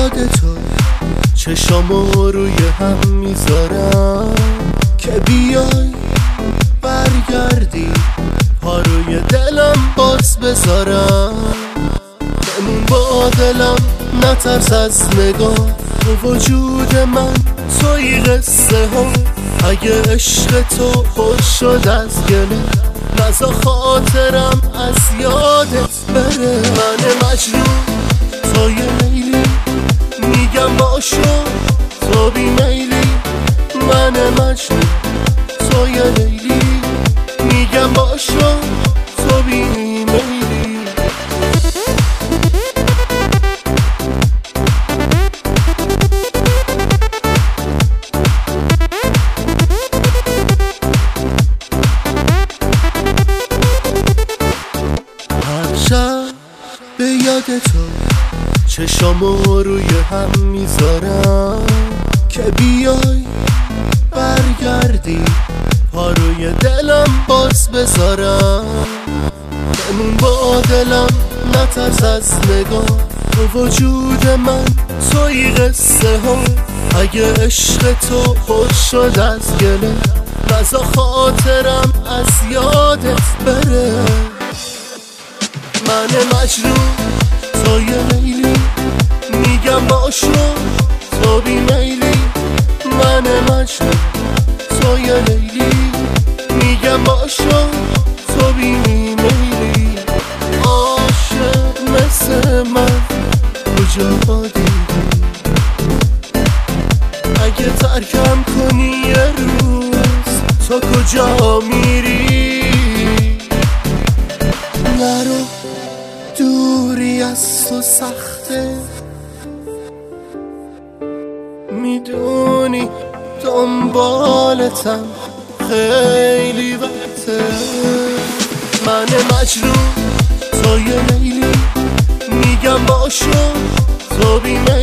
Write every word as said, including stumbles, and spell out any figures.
یاد تو چشامو روی هم میذارم که بیای برگردی پا روی دلم باز بذارم. بمون با دلم نترس از نگاه تو وجود من توی قصه ها. اگه عشق تو پر شد از گله نزا خاطرم از یادت بره. من مجنون تو یه لیلی میگم باشو تو بی میلی. من مجنون تو یه لیلی میگم باشو تو بی میلی. شب به یاد تو چشامو روی هم میذارم که بیای برگردی پا روی دلم باز بذارم. بمون با دلم نترس از نگاه تو وجود من توی قصه ها. اگه عشق تو پر شد از گله نزا خاطرم از یادت بره. من مجنون تو یه لیلی میگم باشو تو بی میلی. من مجنون تو یه لیلی میگم باشو تو بی میلی. عاشق مثل من کجا دیدی؟ اگه ترکم کنی یه روز تو کجا میری؟ نرو دوری از تو سخته میدونی دنبالتم خیلی وقته. من مجنون تو یه لیلی میگم باشو تو بی